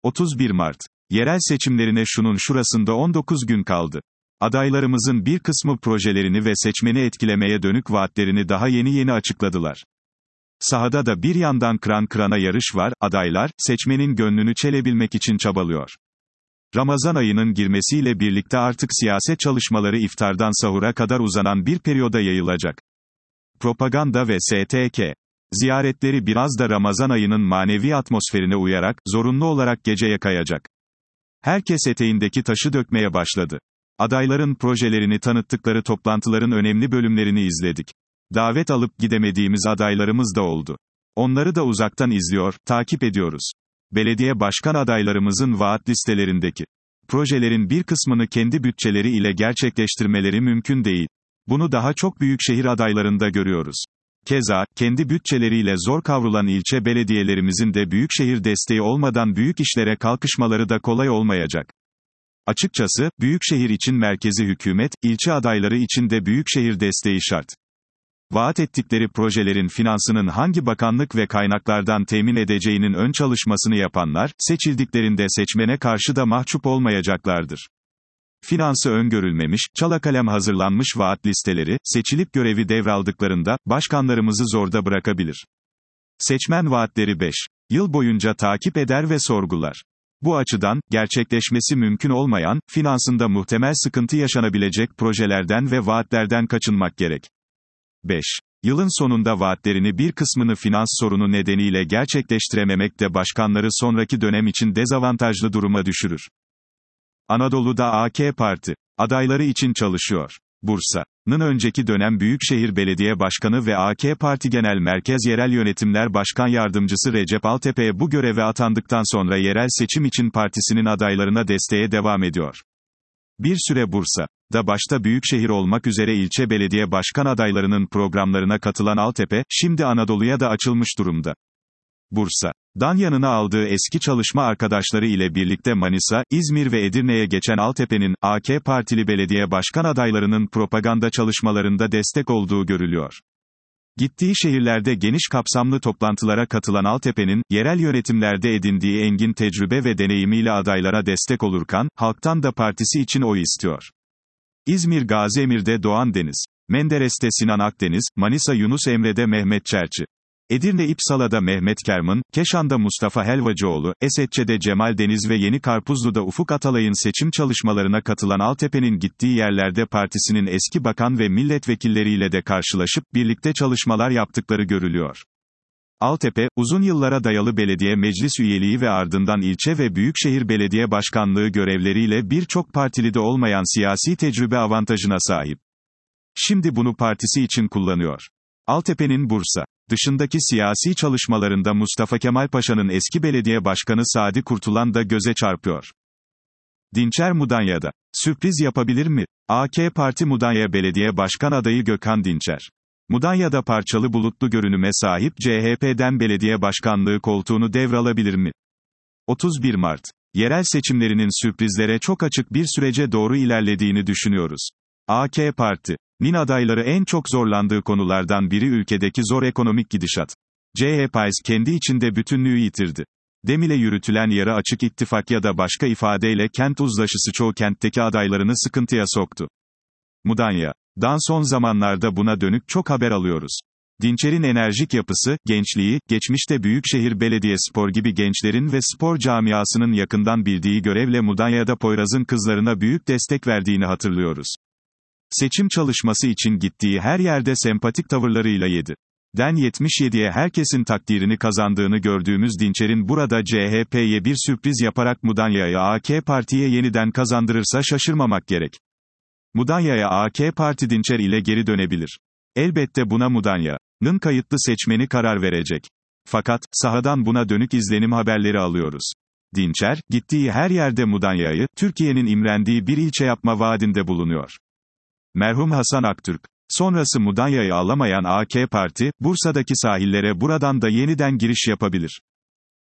31 Mart. Yerel seçimlerine şunun şurasında 19 gün kaldı. Adaylarımızın bir kısmı projelerini ve seçmeni etkilemeye dönük vaatlerini daha yeni açıkladılar. Sahada da bir yandan kıran kırana yarış var, adaylar, seçmenin gönlünü çelebilmek için çabalıyor. Ramazan ayının girmesiyle birlikte artık siyaset çalışmaları iftardan sahura kadar uzanan bir periyoda yayılacak. Propaganda ve STK ziyaretleri biraz da Ramazan ayının manevi atmosferine uyarak, zorunlu olarak geceye kayacak. Herkes eteğindeki taşı dökmeye başladı. Adayların projelerini tanıttıkları toplantıların önemli bölümlerini izledik. Davet alıp gidemediğimiz adaylarımız da oldu. Onları da uzaktan izliyor, takip ediyoruz. Belediye başkan adaylarımızın vaat listelerindeki projelerin bir kısmını kendi bütçeleri ile gerçekleştirmeleri mümkün değil. Bunu daha çok büyükşehir adaylarında görüyoruz. Keza, kendi bütçeleriyle zor kavrulan ilçe belediyelerimizin de büyükşehir desteği olmadan büyük işlere kalkışmaları da kolay olmayacak. Açıkçası, büyükşehir için merkezi hükümet, ilçe adayları için de büyükşehir desteği şart. Vaat ettikleri projelerin finansının hangi bakanlık ve kaynaklardan temin edeceğinin ön çalışmasını yapanlar, seçildiklerinde seçmene karşı da mahcup olmayacaklardır. Finansı öngörülmemiş, çalakalem hazırlanmış vaat listeleri, seçilip görevi devraldıklarında, başkanlarımızı zorda bırakabilir. Seçmen vaatleri 5 yıl boyunca takip eder ve sorgular. Bu açıdan, gerçekleşmesi mümkün olmayan, finansında muhtemel sıkıntı yaşanabilecek projelerden ve vaatlerden kaçınmak gerek. 5 yılın sonunda vaatlerini bir kısmını finans sorunu nedeniyle gerçekleştirememek de başkanları sonraki dönem için dezavantajlı duruma düşürür. Anadolu'da AK Parti adayları için çalışıyor. Bursa'nın önceki dönem Büyükşehir Belediye Başkanı ve AK Parti Genel Merkez Yerel Yönetimler Başkan Yardımcısı Recep Altepe'ye bu göreve atandıktan sonra yerel seçim için partisinin adaylarına desteğe devam ediyor. Bir süre Bursa'da başta Büyükşehir olmak üzere ilçe belediye başkan adaylarının programlarına katılan Altepe, şimdi Anadolu'ya da açılmış durumda. Bursa'dan yanına aldığı eski çalışma arkadaşları ile birlikte Manisa, İzmir ve Edirne'ye geçen Altepe'nin, AK Partili belediye başkan adaylarının propaganda çalışmalarında destek olduğu görülüyor. Gittiği şehirlerde geniş kapsamlı toplantılara katılan Altepe'nin, yerel yönetimlerde edindiği engin tecrübe ve deneyimiyle adaylara destek olurken, halktan da partisi için oy istiyor. İzmir Gaziemir'de Doğan Deniz, Menderes'te Sinan Akdeniz, Manisa Yunus Emre'de Mehmet Çerçi, Edirne İpsala'da Mehmet Kerman, Keşan'da Mustafa Helvacıoğlu, Esetçe'de Cemal Deniz ve Yeni Karpuzlu'da Ufuk Atalay'ın seçim çalışmalarına katılan Altepe'nin gittiği yerlerde partisinin eski bakan ve milletvekilleriyle de karşılaşıp, birlikte çalışmalar yaptıkları görülüyor. Altepe, uzun yıllara dayalı belediye meclis üyeliği ve ardından ilçe ve büyükşehir belediye başkanlığı görevleriyle birçok partilide olmayan siyasi tecrübe avantajına sahip. Şimdi bunu partisi için kullanıyor. Altepe'nin Bursa dışındaki siyasi çalışmalarında Mustafa Kemal Paşa'nın eski belediye başkanı Sadi Kurtulan da göze çarpıyor. Dinçer Mudanya'da sürpriz yapabilir mi? AK Parti Mudanya Belediye Başkan adayı Gökhan Dinçer. Mudanya'da parçalı bulutlu görünüme sahip CHP'den belediye başkanlığı koltuğunu devralabilir mi? 31 Mart. Yerel seçimlerinin sürprizlere çok açık bir sürece doğru ilerlediğini düşünüyoruz. AK Parti'nin adayları en çok zorlandığı konulardan biri ülkedeki zor ekonomik gidişat. CHP kendi içinde bütünlüğü yitirdi. Demile yürütülen yarı açık ittifak ya da başka ifadeyle kent uzlaşısı çoğu kentteki adaylarını sıkıntıya soktu. Mudanya'dan son zamanlarda buna dönük çok haber alıyoruz. Dinçer'in enerjik yapısı, gençliği, geçmişte Büyükşehir Belediyespor gibi gençlerin ve spor camiasının yakından bildiği görevle Mudanya'da Poyraz'ın kızlarına büyük destek verdiğini hatırlıyoruz. Seçim çalışması için gittiği her yerde sempatik tavırlarıyla 7'den 77'ye herkesin takdirini kazandığını gördüğümüz Dinçer'in burada CHP'ye bir sürpriz yaparak Mudanya'yı AK Parti'ye yeniden kazandırırsa şaşırmamak gerek. Mudanya'ya AK Parti Dinçer ile geri dönebilir. Elbette buna Mudanya'nın kayıtlı seçmeni karar verecek. Fakat, sahadan buna dönük izlenim haberleri alıyoruz. Dinçer, gittiği her yerde Mudanya'yı, Türkiye'nin imrendiği bir ilçe yapma vaadinde bulunuyor. Merhum Hasan Aktürk sonrası Mudanya'yı alamayan AK Parti, Bursa'daki sahillere buradan da yeniden giriş yapabilir.